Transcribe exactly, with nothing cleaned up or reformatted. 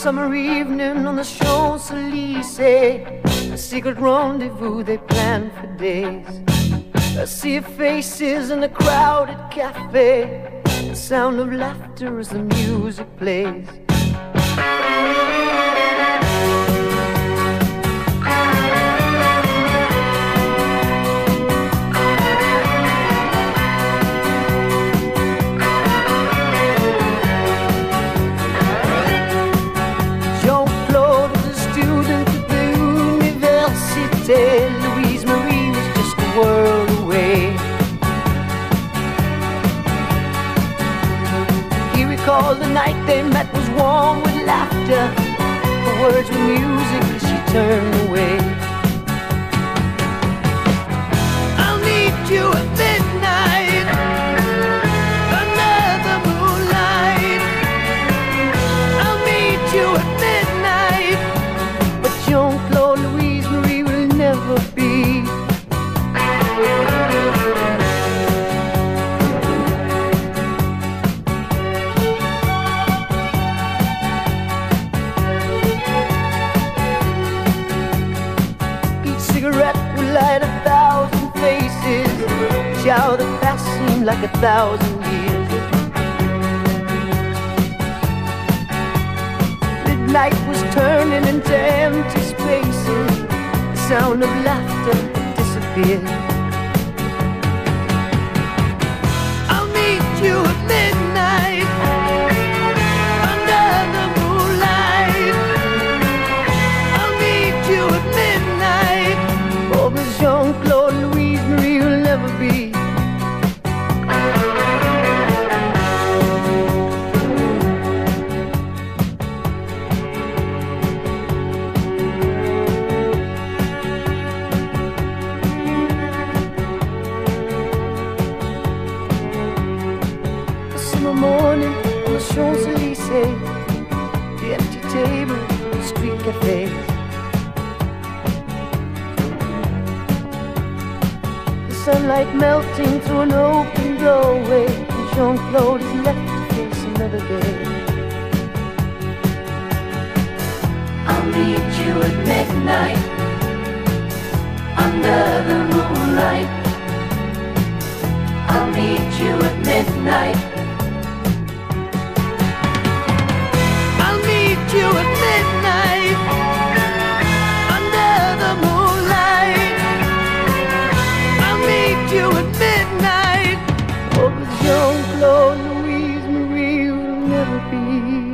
summer evening on the Champs-Élysées, a secret rendezvous they planned for days. A sea of faces in a crowded cafe, the sound of laughter as the music plays. Jean-Claude was a student at the Université. Louise Marie was just a world away. He recalled the night they met was warm with laughter. The words were music as she turned away. I'll meet you at midnight under the moonlight. I'll meet you at midnight, but Jean-Claude, Louise Marie will never be. Each cigarette will light a thousand faces. Each hour that passed seemed like a thousand years. Midnight was turning into empty spaces. The sound of laughter disappeared. I'll meet you at midnight under the moonlight. I'll meet you at midnight. Oh, but Jean-Claude, Louise Marie will never be. Summer morning on the Champs-Élysées, the empty table, the street cafes. The sunlight melting through an open doorway, and Jean-Claude is left to face another day. I'll meet you at midnight under the moonlight. I'll meet you at midnight. I'll meet you at midnight under the moonlight. I'll meet you at midnight. Oh, but Jean-Claude, Louise Marie will never be.